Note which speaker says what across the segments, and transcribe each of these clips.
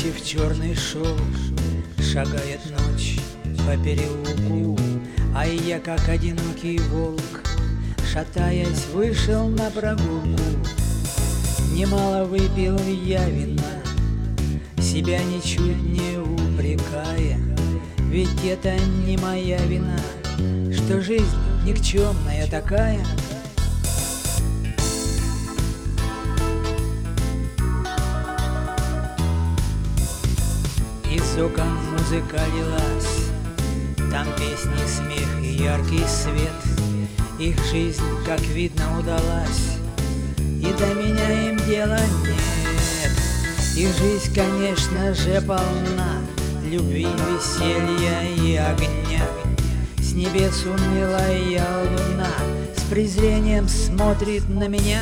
Speaker 1: плечи в черный шелк, шагает ночь по переулку, а я, как одинокий волк, шатаясь, вышел на прогулку. Немало выпил я вина, себя ничуть не упрекая, ведь это не моя вина, что жизнь никчемная такая. Из окон музыка лилась, там песни, смех и яркий свет. Их жизнь, как видно, удалась, и до меня им дела нет. Их жизнь, конечно же, полна любви, веселья и огня. С небес унылая луна с презрением смотрит на меня.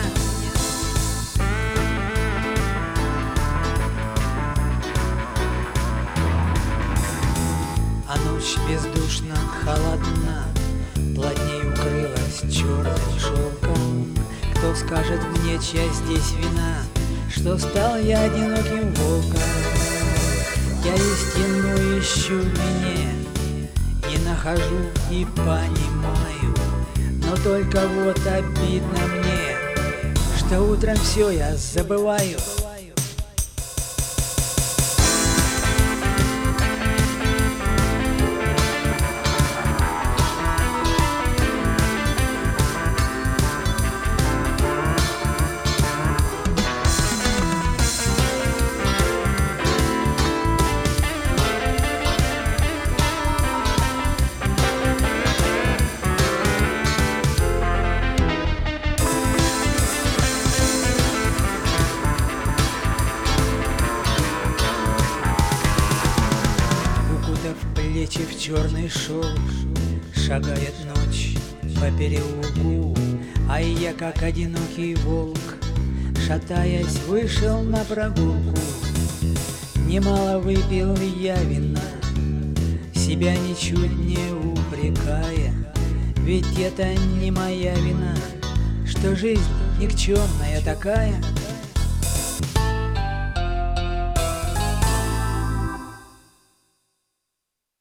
Speaker 1: А ночь бездушно холодна, плотней укрылась черным шелком. Кто скажет мне, чья здесь вина, что стал я одиноким волком? Я истину ищу в вине, не нахожу и понимаю, но только вот обидно мне, что утром все я забываю. Плечи в черный шелк, шагает ночь по переулку, а я, как одинокий волк, шатаясь, вышел на прогулку. Немало выпил я вина, себя ничуть не упрекая, ведь это не моя вина, что жизнь никчемная такая.